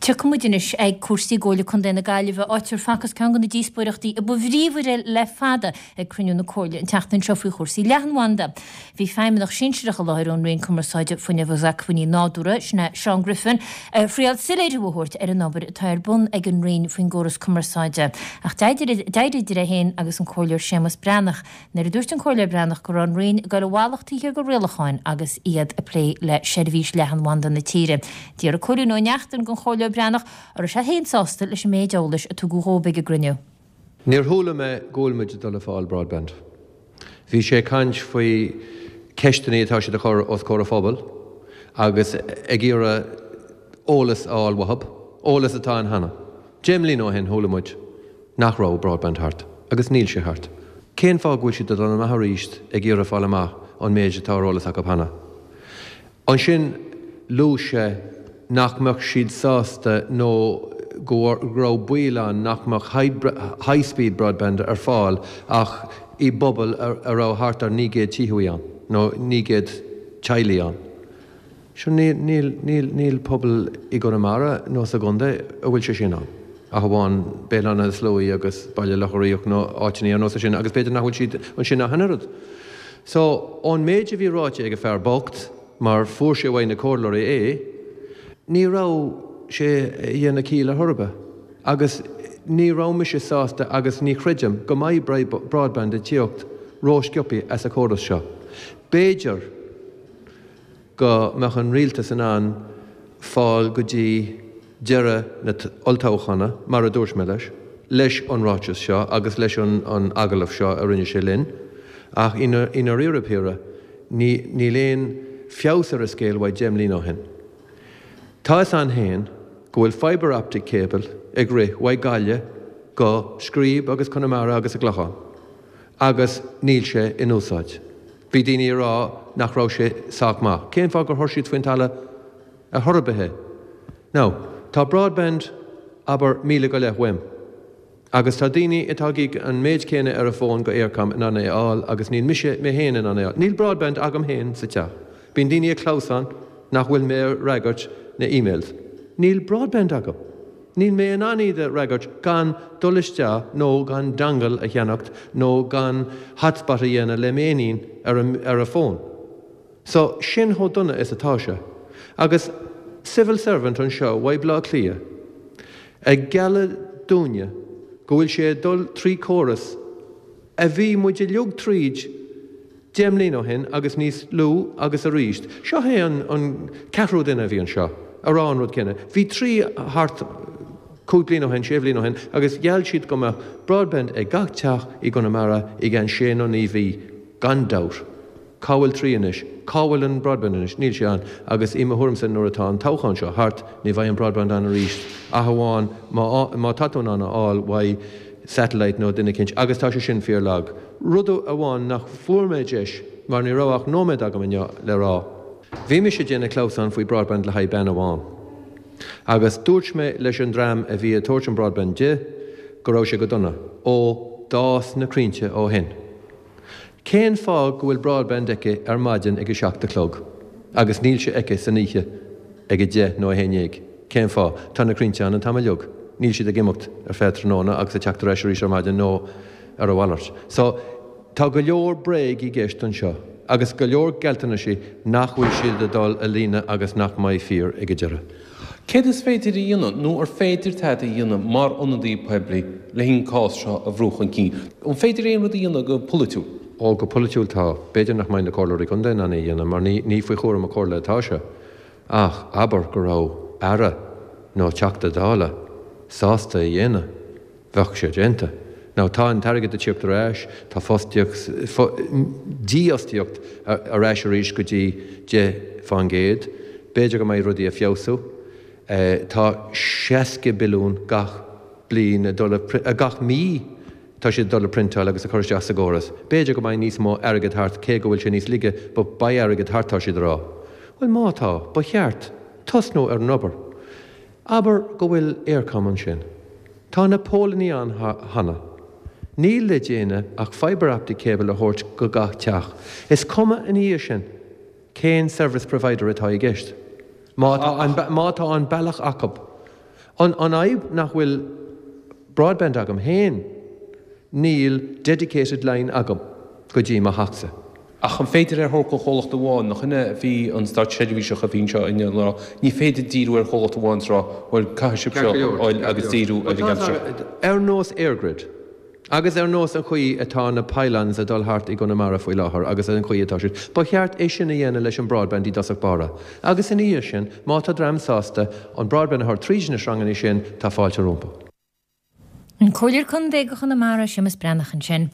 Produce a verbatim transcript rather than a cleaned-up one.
Tucmuidinis ag cuasaí ggóla chun déna gaiileh áitir facas ceangan na díosbúireachtaí a bhríomhar le fada ag cruniú na cóla an teachtain seo faoi chósaí leanmhanda. Bhí feimimeach sinseach a láirún rion cumarsáide faoine bhach faoine nádúra sna Sean Griffin frial siléidir bhút ar an nóbar tair bun ag an rion faoin góras cumarsáide. Ach deidir a héin agus an cóir sémas brenach na dúirt an cóir brenach go an rion go bhálachtaí go rialacháin agus iad a lé le seirbhís leanmhanda na tíre. Díar a choirú nó neachtain go cóir brenach ar sé héin sásta leis méideolalas a tú gohóbeig a gruniú. Níor thula me gúlmuid dul fáil broadband. Bhí sé caint faoi ceistanaí atá sé de chur os córa phobal agus ag iarra ólas áil wahab, ólas atá an hana. Gemlí nó hen thulamuid nach rá broadband hart, agus níl sé hart. Cén fá gúil si do an maith ríist ag iarra fáil amach an méid atá ólas ach hana. An sin lú sé nachmach siad sásta nó grá buileán nachmach high-speed broadband ar fáil ach i bobbal ar á hart ar nígéad tíhuián nó nígéad teilián. Seo níl pobl i go mara nó sa gunda a bhfuil sé sin an. A bháin bélanna slóí agus baile lechoríoch nó áitiní an nó sin agus beidir nachhfuil siad an sin a hanarad. So ón méid a bhí ráite ag a fear bocht mar fuair sé bhain na cóirlóirí é, ní rá sé dhéana cíle thurba, agus ní ráimi sé sásta agus ní chreidim go maiid broadband a tíocht róisceopaí as a córas seo. Béidir go meach an rialtas an an fáil go dtí deire na oltáchanna mar a dúirs me leis, leis an ráiteas seo agus leis an agalah seo a rinne sé linn, ach ina riarapéire ní léon feabhsar a scéal bhaid Gemlí nó hen. Tá is an héin go bhfuil fibre optic cable ag rith bhaid gaile go scríb agus Connemara agus a ghlachán. Agus níl sé in úsáid. Bhí daoine rá nach rá sé sagmach. Cén fá gur thuirsiad faoin talla a thurbathe. Ná, tá broadband aber míle go leth weim. Agus tá daoine atá gig an méid céine ar a fón go aircam in an éáil agus níl mise mé héin in an éáil. Níl broadband agam héin sa teach. Bhín daoine a chlásán nach bhfuil mé reagart na e-mails. Níl broadband agam. Níl mé an aníad a reagart gan duliste nó gan dangal a cheannacht nó gan hotspot a dhéana le méín ar a fón. So sin thó duna is atá se. Agus civil servant an seo bhaid blá clia. Ag geala dúine go bhfuil sé dul trí córas a bhí muidir leog tríd Gemlí nó hen agus níos lú agus a ríist. Seo hé an ceathrú duine bhí an seo, arán rud cinenne. Bhí trí hart cúd nó hen, séomhlí nó hen, agus gheall siad go broadband ag gach teach i Connemara i gan sé nó ní bhí gan dabhar. Cábhfuil trí inis, cábhfuil an broadband inis, níl sé an, agus imime thuairmsa nuair atá an toghchan seo hart ní bhaid an broadband an a ríist. A hamháin má tatún anna áil bhaid satellite nó duine cinint, agus tá sé sin fear lag. Rudú a bháin nach fuórméideis mar ní ráach nóméid agam le rá. Bhí me sé déanana chlásán faoi broadband le haid ben amháin. Agus dúirt mé leis an drám a bhí a tuairt an broadband de go raibh sé go donna ó dás na crínte ó hen. Cén fá go bhfuil broadband aice ar maidin ag seachta clog, agus níl sé aice san níe ag de nó a héineag. Cén fá tá na crínte an an tam leog. Níl siad a gimimecht ar fétranóna agus a teachtar éis ar maidin nó ar a bhhailart. So tá go leor breig i gceist an seo, agus go leor geltainna sí nach bhfuil siad a dul a lína agus nach mai fíor ag a deire. Céad is féidir i dhéanana nó ar féidir tead a dhéanana mar ionadaí poibli le hín cás seo a bhrúchan cí. An féidir éon rud a dhéanana go politú. Ó go politúil tá, beidir nach main na cóirí chun daine na dhéanana, mar ní faoi chóir a cóir le tá se. Ach, aber go rá ara nó teachta dála, sásta i dhéana, bhech sé dénta. Ná tá an targad a chip éis, tá díostíocht a réis a ríis go dtí de fan géad, beidir go mé rudí a fiosú, tá seasca bilún gach blin a gach mí tá sé dul printáil agus a chuir deas agóras. Beidir go mé níos mó agad thart cé go bhfuil sé níos lige ba ba agad harttá sé rá. Bhfuil mátá, ba cheart, tosnó ar nobar. Aber go bhfuil aircam an sin. Tá na pólaní an hana. Níl le déine ach fibre optic cable a thuirt go gach teach. Is cuma in í sin, cén service provider atá i gceist. Mátá an bailach acab. An aib nach bhfuil broadband agam héin níl dedicated line agam go dtí má haachsa. Ach an féidir ar thór go cholacht amháin nach chuine bhí an start televíseach a bhín seo inne le ní féidir díú ar cholacht amháin rá bhfuil caiisiú seo áil agus díú a bhí ar nós airgrid. Agus ar nós an chuí atá na Pylans a dulthart i gona mara faoi láthair agus an chuí atá siad. Ba cheart é sin na dhéana leis an broadband í dasach bara. Agus in íos sin, má tá dramsásta an broadband a th trísna srangan í sin tá fáilte rompa. An cóilir chun dé go chun na mara simas brenach an sin.